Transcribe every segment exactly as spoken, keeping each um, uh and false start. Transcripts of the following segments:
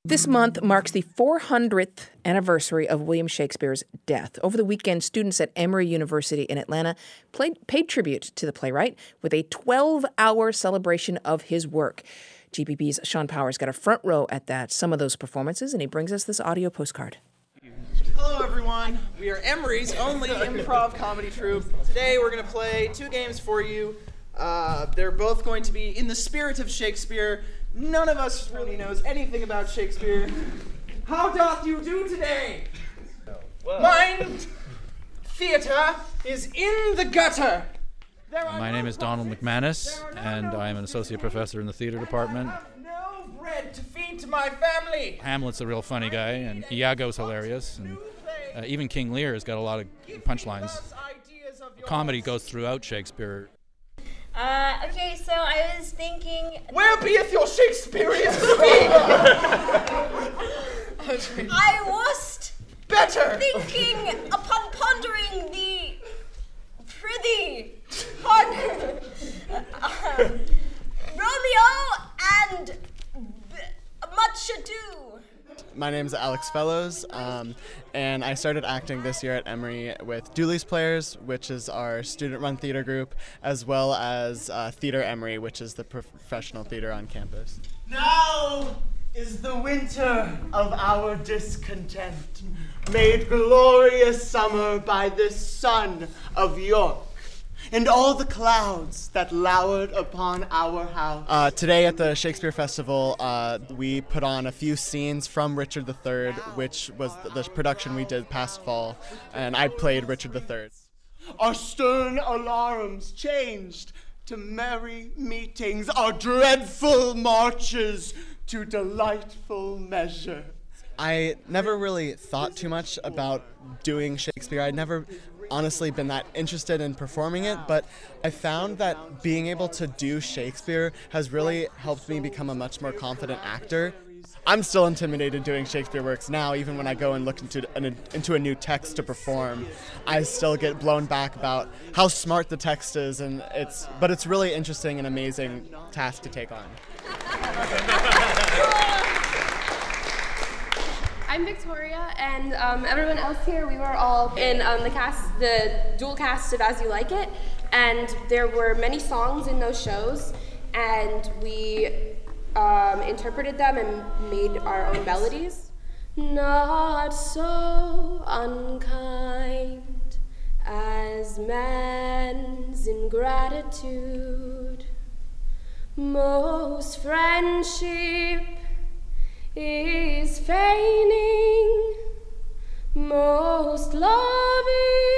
This month marks the four hundredth anniversary of William Shakespeare's death. Over the weekend, students at Emory University in Atlanta played, paid tribute to the playwright with a twelve-hour celebration of his work. G P B's Sean Powers got a front row at that, some of those performances, and he brings us this audio postcard. Hello everyone, we are Emory's only improv comedy troupe. Today we're going to play two games for you. Uh, they're both going to be in the spirit of Shakespeare. None of us really knows anything about Shakespeare. How doth you do today? Well. Mind theater is in the gutter. My name is Donald McManus, and I'm an associate professor in the theater department. I have no bread to feed to my family. Hamlet's a real funny guy, and Iago's hilarious, and uh, even King Lear has got a lot of punchlines. Comedy goes throughout Shakespeare. Uh, okay, so I was thinking... Where beeth your Shakespearean speak? I was better thinking upon pondering the prithee, pardon, uh, Romeo and b- Much Ado. My name is Alex Fellows, um, and I started acting this year at Emory with Dooley's Players, which is our student-run theater group, as well as uh, Theater Emory, which is the professional theater on campus. Now is the winter of our discontent, made glorious summer by the sun of York, and all the clouds that lowered upon our house. Uh, today at the Shakespeare Festival, uh, we put on a few scenes from Richard the Third, which was the, the production we did past fall, and I played Richard the Third. Our stern alarums changed to merry meetings, our dreadful marches to delightful measure. I never really thought too much about doing Shakespeare. I'd never honestly been that interested in performing it, but I found that being able to do Shakespeare has really helped me become a much more confident actor. I'm still intimidated doing Shakespeare works now, even when I go and look into an, into a new text to perform. I still get blown back about how smart the text is, and it's but it's really interesting and amazing task to take on. I'm Victoria, and um, everyone else here, we were all in um, the cast, the dual cast of As You Like It, and there were many songs in those shows, and we um, interpreted them and made our own melodies. Not so unkind as man's ingratitude, most friendship is feigning, most loving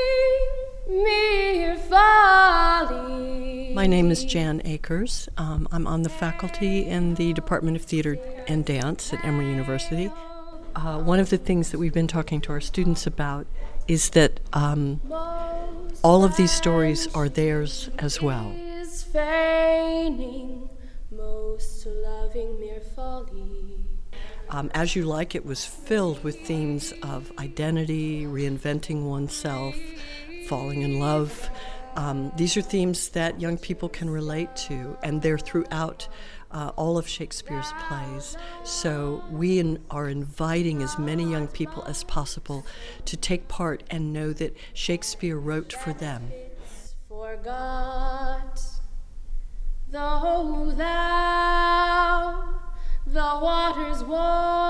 mere folly. My name is Jan Akers. Um, I'm on the faculty in the Department of Theater and Dance at Emory University. Uh, one of the things that we've been talking to our students about is that um, all of these stories are theirs as well. Is feigning, most loving mere folly. Um, As You Like It was filled with themes of identity, reinventing oneself, falling in love. Um, these are themes that young people can relate to, and they're throughout uh, all of Shakespeare's plays. So we in, are inviting as many young people as possible to take part and know that Shakespeare wrote for them. Forgot, though thou the waters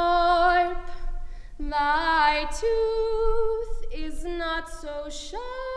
warp, thy tooth is not so sharp.